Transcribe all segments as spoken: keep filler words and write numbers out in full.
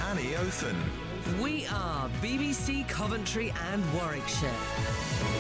Annie Othen. We are B B C Coventry and Warwickshire.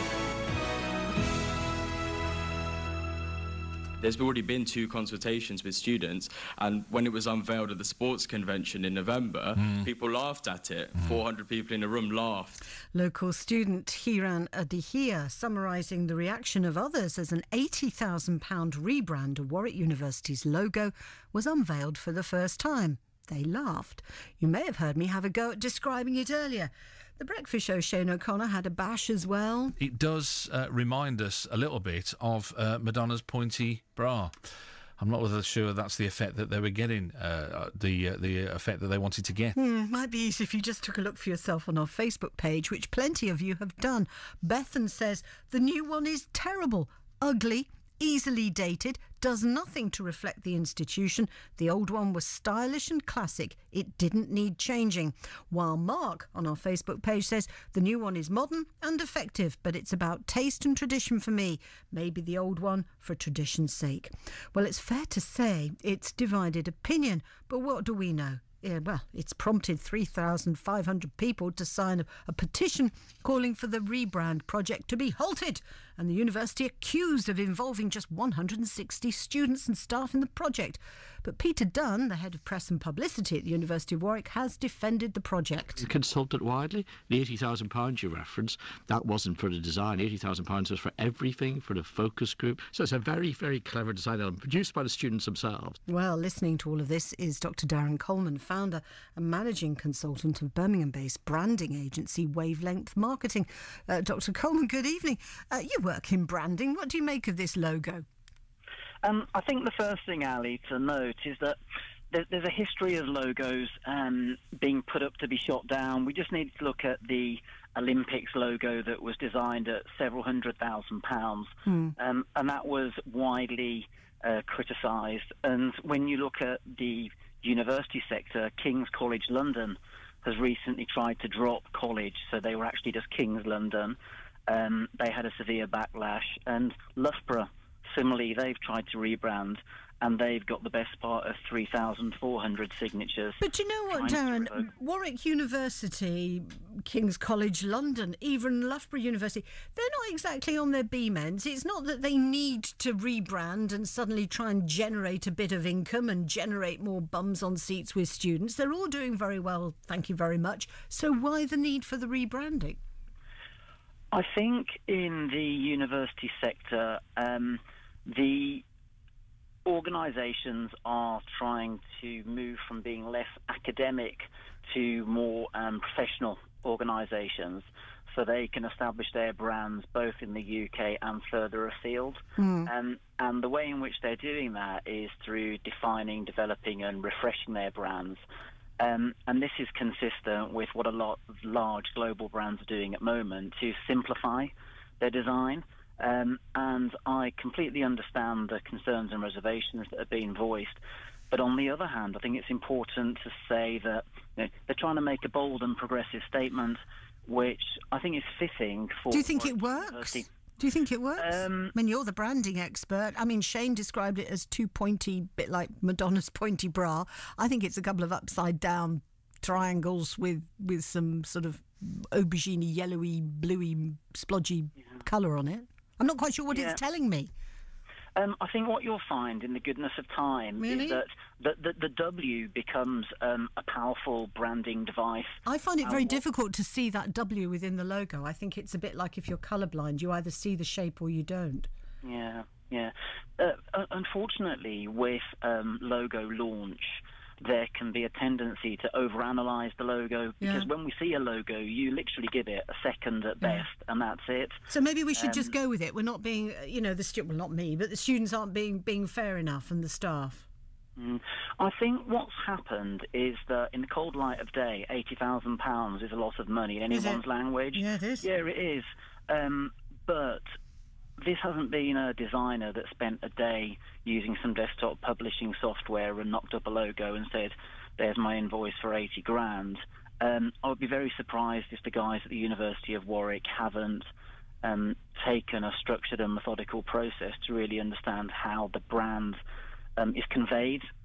There's already been two consultations with students, and when it was unveiled at the sports convention in November, mm. people laughed at it. Mm. four hundred people in a room laughed. Local student Hiran Adihia summarising the reaction of others as an eighty thousand pounds rebrand of Warwick University's logo was unveiled for the first time. They laughed. You may have heard me have a go at describing it earlier. The breakfast show, Shane O'Connor, had a bash as well. It does uh, remind us a little bit of uh, Madonna's pointy bra. I'm not really sure that's the effect that they were getting, uh, the uh, the effect that they wanted to get. Hmm, might be easy if you just took a look for yourself on our Facebook page, which plenty of you have done. Bethan says, the new one is terrible, ugly, easily dated, does nothing to reflect the institution. The old one was stylish and classic. It didn't need changing. While Mark on our Facebook page says the new one is modern and effective, but it's about taste and tradition for me. Maybe the old one for tradition's sake. Well, it's fair to say it's divided opinion, but what do we know? Yeah, well, it's prompted three thousand five hundred people to sign a, a petition calling for the rebrand project to be halted, and the university accused of involving just one hundred sixty students and staff in the project. But Peter Dunn, the head of press and publicity at the University of Warwick, has defended the project. We consulted widely. The eighty thousand pounds you reference, that wasn't for the design. eighty thousand pounds was for everything, for the focus group. So it's a very, very clever design element produced by the students themselves. Well, listening to all of this is Doctor Darren Coleman, founder and managing consultant of Birmingham-based branding agency Wavelength Marketing. Uh, Doctor Coleman, good evening. Uh, you work in branding. What do you make of this logo? Um, I think the first thing, Ali, to note is that there, there's a history of logos um, being put up to be shot down. We just need to look at the Olympics logo that was designed at several hundred thousand pounds, hmm. um, and that was widely uh, criticised. And when you look at the university sector, King's College London has recently tried to drop college, so they were actually just King's London. Um, they had a severe backlash, and Loughborough, similarly, they've tried to rebrand, and they've got the best part of three thousand four hundred signatures. But you know what, Darren? Warwick University, King's College London, even Loughborough University, they're not exactly on their beam ends. It's not that they need to rebrand and suddenly try and generate a bit of income and generate more bums on seats with students. They're all doing very well, thank you very much. So why the need for the rebranding? I think in the university sector, um, the organisations are trying to move from being less academic to more um, professional organisations, so they can establish their brands both in the U K and further afield. Mm. Um, and the way in which they're doing that is through defining, developing and refreshing their brands. Um, and this is consistent with what a lot of large global brands are doing at the moment to simplify their design. Um, and I completely understand the concerns and reservations that are being voiced. But on the other hand, I think it's important to say that you know, they're trying to make a bold and progressive statement, which I think is fitting for... Do you think it works? University. Do you think it works? Um, I mean, you're the branding expert. I mean, Shane described it as too pointy, bit like Madonna's pointy bra. I think it's a couple of upside-down triangles with, with some sort of aubergine yellowy, bluey, splodgy yeah. colour on it. I'm not quite sure what yeah. it's telling me. Um, I think what you'll find in the goodness of time really? is that the, the, the W becomes um, a powerful branding device. I find it very what, difficult to see that W within the logo. I think it's a bit like if you're colourblind, you either see the shape or you don't. Yeah, yeah. Uh, unfortunately, with um, logo launch, there can be a tendency to overanalyze the logo, because yeah. when we see a logo, you literally give it a second at best, yeah. and that's it. So maybe we should um, just go with it. We're not being, you know, the stu- well, not me, but the students aren't being being fair enough, and the staff. Mm. I think what's happened is that in the cold light of day, eighty thousand pounds is a lot of money in anyone's language. Yeah, it is. Yeah, it is. Um, but this hasn't been a designer that spent a day using some desktop publishing software and knocked up a logo and said, there's my invoice for eighty grand. Um, I would be very surprised if the guys at the University of Warwick haven't um, taken a structured and methodical process to really understand how the brand um, is conveyed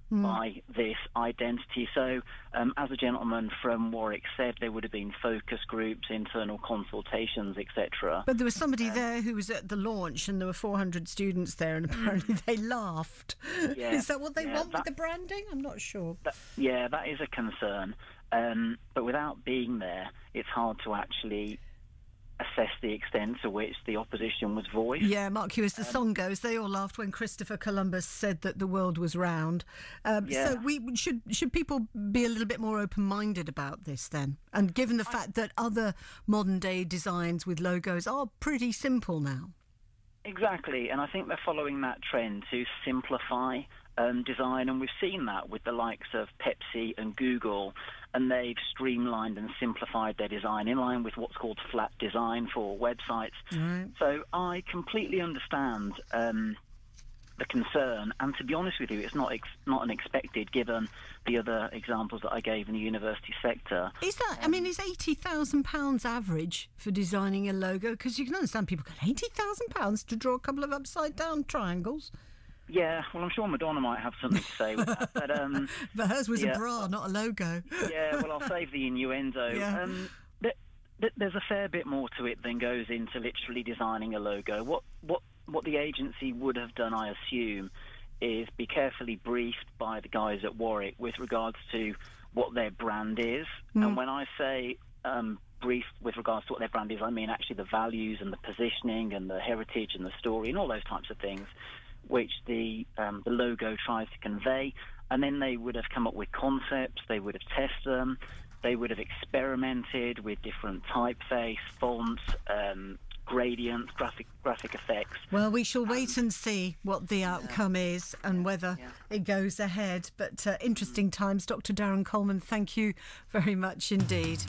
mm. by this identity. So, um, as a gentleman from Warwick said, there would have been focus groups, internal consultations, et cetera. But there was somebody um, there who was at the launch, and there were four hundred students there, and apparently they laughed. Yeah, is that what they yeah, want that, with the branding? I'm not sure. That, yeah, that is a concern. Um, but without being there, it's hard to actually assess the extent to which the opposition was voiced. Yeah, Mark Hughes, the um, song goes, they all laughed when Christopher Columbus said that the world was round. Um, yeah. So we should should people be a little bit more open-minded about this then? And given the I, fact that other modern-day designs with logos are pretty simple now. Exactly, and I think they're following that trend to simplify um, design, and we've seen that with the likes of Pepsi and Google, and they've streamlined and simplified their design in line with what's called flat design for websites. Right. So I completely understand um, the concern, and to be honest with you, it's not ex- not unexpected given the other examples that I gave in the university sector. Is that, um, I mean, is eighty thousand pounds average for designing a logo? Because you can understand people go, eighty thousand pounds to draw a couple of upside-down triangles? Yeah, well, I'm sure Madonna might have something to say with that. But, um, but hers was yeah. a bra, not a logo. Yeah, well, I'll save the innuendo. Yeah. Um, th- th- there's a fair bit more to it than goes into literally designing a logo. What what what the agency would have done, I assume, is be carefully briefed by the guys at Warwick with regards to what their brand is. Mm. And when I say um, briefed with regards to what their brand is, I mean actually the values and the positioning and the heritage and the story and all those types of things, which the um, the logo tries to convey. And then they would have come up with concepts, they would have tested them, they would have experimented with different typeface, fonts, um, gradients, graphic graphic effects. Well, we shall wait um, and see what the outcome yeah. is and whether yeah. it goes ahead. But uh, interesting times. Doctor Darren Coleman, thank you very much indeed.